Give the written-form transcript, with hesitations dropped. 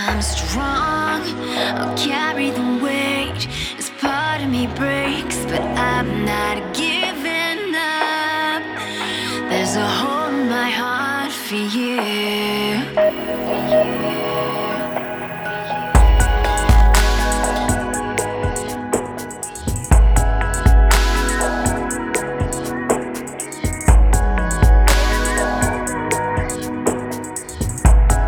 I'm strong, I'll carry the weight. As part of me breaks, but I'm not giving up. There's a hole in my heart for you.